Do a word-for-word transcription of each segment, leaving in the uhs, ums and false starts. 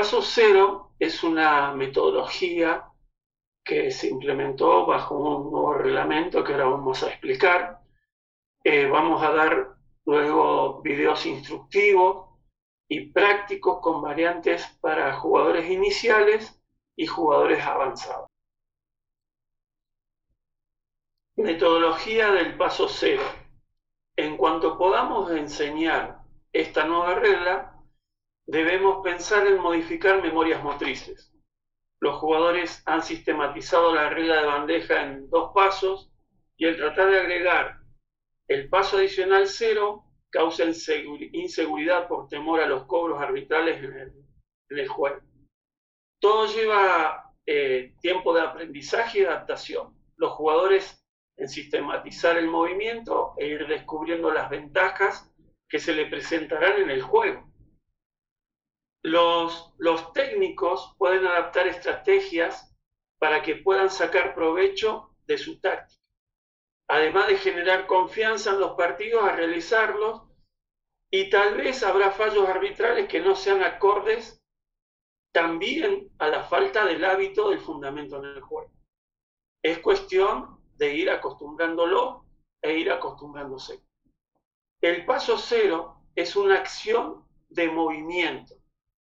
paso cero es una metodología que se implementó bajo un nuevo reglamento que ahora vamos a explicar. Eh, vamos a dar luego videos instructivos y prácticos con variantes para jugadores iniciales y jugadores avanzados. Metodología del paso cero. En cuanto podamos enseñar esta nueva regla, debemos pensar en modificar memorias motrices. Los jugadores han sistematizado la regla de bandeja en dos pasos y el tratar de agregar el paso adicional cero causa inseguridad por temor a los cobros arbitrales en el, en el juego. Todo lleva eh, tiempo de aprendizaje y adaptación. Los jugadores en sistematizar el movimiento e ir descubriendo las ventajas que se le presentarán en el juego. Los, los técnicos pueden adaptar estrategias para que puedan sacar provecho de su táctica, además de generar confianza en los partidos a realizarlos, y tal vez habrá fallos arbitrales que no sean acordes también a la falta del hábito del fundamento en el juego. Es cuestión de ir acostumbrándolo e ir acostumbrándose. El paso cero es una acción de movimiento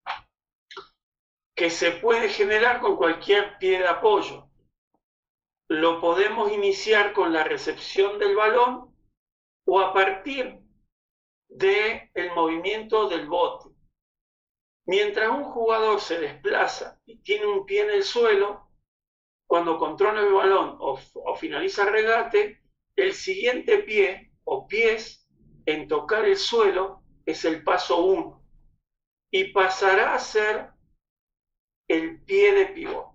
que se puede generar con cualquier pie de apoyo. Lo podemos iniciar con la recepción del balón o a partir del movimiento del bote. Mientras un jugador se desplaza y tiene un pie en el suelo, cuando controla el balón o, o finaliza el regate, el siguiente pie o pies en tocar el suelo es el paso uno y pasará a ser el pie de pivote.